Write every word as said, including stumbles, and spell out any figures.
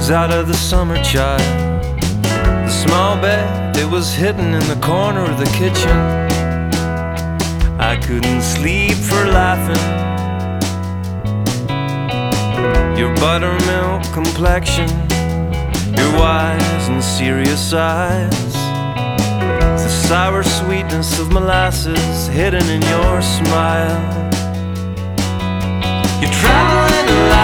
was out of the summer, child. The small bed, it was hidden in the corner of the kitchen. I couldn't sleep for laughing. Your buttermilk complexion, your wise and serious eyes, the sour sweetness of molasses hidden in your smile. You're traveling